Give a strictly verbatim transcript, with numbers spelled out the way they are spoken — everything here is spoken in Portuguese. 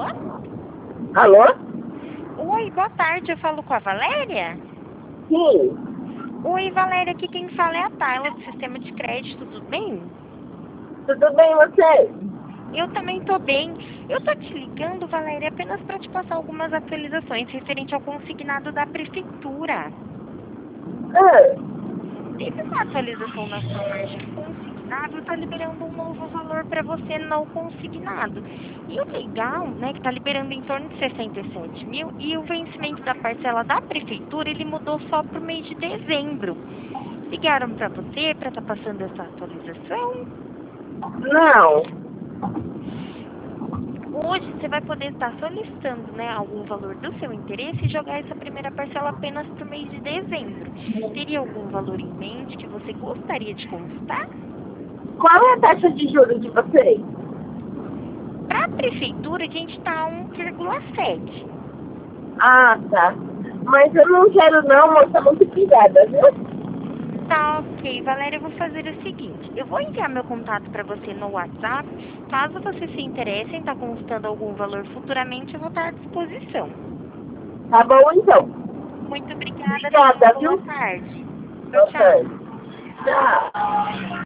Alô? Oi, boa tarde, eu falo com a Valéria? Sim. Oi, Valéria, aqui quem fala é a Tayla do Sistema de Crédito, tudo bem? Tudo bem, você? Eu também tô bem. Eu tô te ligando, Valéria, apenas para te passar algumas atualizações referente ao consignado da Prefeitura. Ah, Teve uma atualização na sua margem consignado, está liberando um novo valor para você no consignado. E o legal, né, que está liberando em torno de sessenta e sete mil e o vencimento da parcela da prefeitura, ele mudou só para o mês de dezembro. Ligaram para você para estar passando essa atualização? não. Hoje você vai poder estar solicitando, né, algum valor do seu interesse e jogar essa primeira parcela apenas para o mês de dezembro. Teria algum valor em mente que você gostaria de consultar? Qual é a taxa de juros de vocês? Para a prefeitura, a gente está a um vírgula sete. Ah, tá. Mas eu não quero não, moça, muito obrigada, viu? Tá, ok. Valéria, eu vou fazer o seguinte. Eu vou enviar meu contato para você no WhatsApp. Caso você se interesse em estar consultando algum valor futuramente, eu vou estar à disposição. Tá bom, então. Muito obrigada. Tenha uma Obrigada, boa viu? tarde. Tchau, Ok. tchau. Tchau.